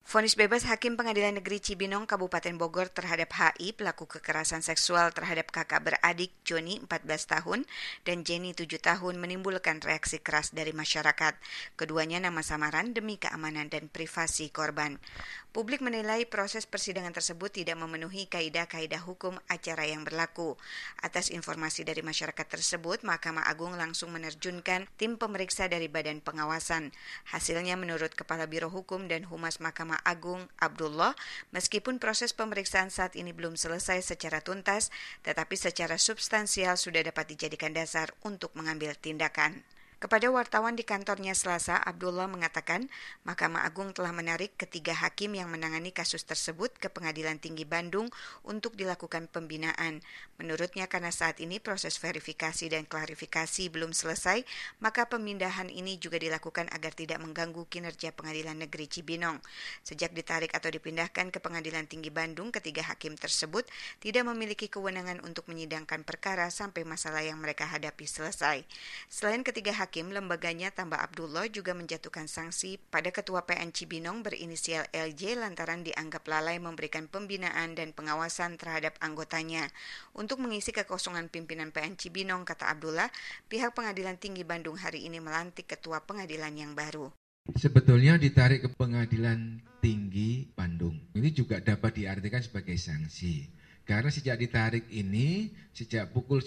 Vonis bebas Hakim Pengadilan Negeri Cibinong Kabupaten Bogor terhadap HI pelaku kekerasan seksual terhadap kakak beradik Joni 14 tahun dan Jenny 7 tahun menimbulkan reaksi keras dari masyarakat. Keduanya nama samaran demi keamanan dan privasi korban. Publik menilai proses persidangan tersebut tidak memenuhi kaidah-kaidah hukum acara yang berlaku. Atas informasi dari masyarakat tersebut, Mahkamah Agung langsung menerjunkan tim pemeriksa dari Badan Pengawasan. Hasilnya menurut Kepala Biro Hukum dan Humas Mahkamah Agung Abdullah, meskipun proses pemeriksaan saat ini belum selesai secara tuntas, tetapi secara substansial sudah dapat dijadikan dasar untuk mengambil tindakan. Kepada wartawan di kantornya Selasa, Abdullah mengatakan Mahkamah Agung telah menarik ketiga hakim yang menangani kasus tersebut ke Pengadilan Tinggi Bandung untuk dilakukan pembinaan. Menurutnya karena saat ini proses verifikasi dan klarifikasi belum selesai, maka pemindahan ini juga dilakukan agar tidak mengganggu kinerja Pengadilan Negeri Cibinong. Sejak ditarik atau dipindahkan ke Pengadilan Tinggi Bandung, ketiga hakim tersebut tidak memiliki kewenangan untuk menyidangkan perkara sampai masalah yang mereka hadapi selesai. Selain ketiga hakim, lembaganya tambah Abdullah juga menjatuhkan sanksi pada Ketua PN Cibinong berinisial LJ lantaran dianggap lalai memberikan pembinaan dan pengawasan terhadap anggotanya. Untuk mengisi kekosongan pimpinan PN Cibinong, kata Abdullah, pihak Pengadilan Tinggi Bandung hari ini melantik Ketua Pengadilan yang baru. Sebetulnya ditarik ke Pengadilan Tinggi Bandung. Ini juga dapat diartikan sebagai sanksi. Karena sejak ditarik ini, sejak pukul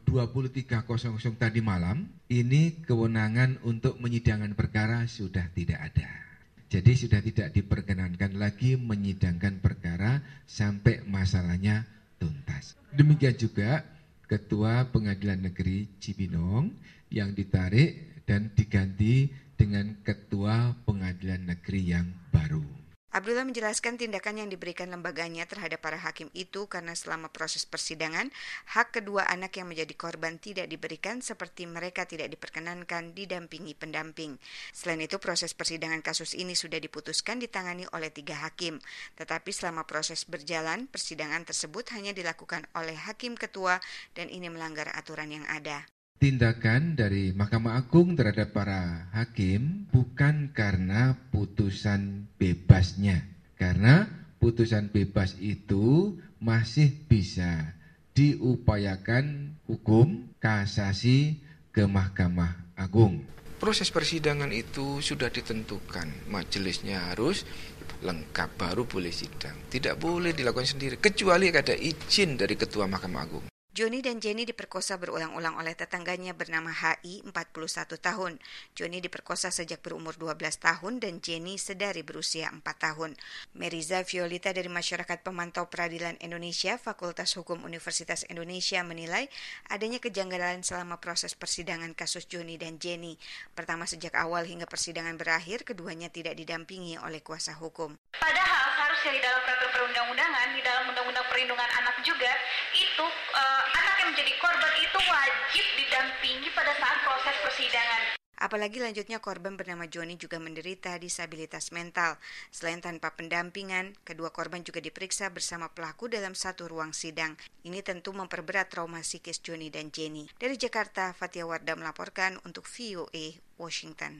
23.00 tadi malam, ini kewenangan untuk menyidangkan perkara sudah tidak ada. Jadi sudah tidak diperkenankan lagi menyidangkan perkara sampai masalahnya tuntas. Demikian juga Ketua Pengadilan Negeri Cibinong yang ditarik dan diganti dengan Ketua Pengadilan Negeri yang baru. Abdullah menjelaskan tindakan yang diberikan lembaganya terhadap para hakim itu karena selama proses persidangan, hak kedua anak yang menjadi korban tidak diberikan seperti mereka tidak diperkenankan didampingi pendamping. Selain itu, proses persidangan kasus ini sudah diputuskan ditangani oleh 3 hakim. Tetapi selama proses berjalan, persidangan tersebut hanya dilakukan oleh hakim ketua dan ini melanggar aturan yang ada. Tindakan dari Mahkamah Agung terhadap para hakim bukan karena putusan bebasnya. Karena putusan bebas itu masih bisa diupayakan hukum kasasi ke Mahkamah Agung. Proses persidangan itu sudah ditentukan, majelisnya harus lengkap baru boleh sidang. Tidak boleh dilakukan sendiri, kecuali ada izin dari Ketua Mahkamah Agung. Joni dan Jenny diperkosa berulang-ulang oleh tetangganya bernama HI, 41 tahun. Joni diperkosa sejak berumur 12 tahun dan Jenny sedari berusia 4 tahun. Meriza Violita dari Masyarakat Pemantau Peradilan Indonesia, Fakultas Hukum Universitas Indonesia menilai adanya kejanggalan selama proses persidangan kasus Joni dan Jenny. Pertama, sejak awal hingga persidangan berakhir, keduanya tidak didampingi oleh kuasa hukum. Padahal seharusnya di dalam peraturan perundang-undangan, di dalam Undang-Undang Perlindungan Anak juga, itu anak yang menjadi korban itu wajib didampingi pada saat proses persidangan. Apalagi lanjutnya korban bernama Joni juga menderita disabilitas mental. Selain tanpa pendampingan, kedua korban juga diperiksa bersama pelaku dalam satu ruang sidang. Ini tentu memperberat trauma psikis Joni dan Jenny. Dari Jakarta, Fatia Wardah melaporkan untuk VOA Washington.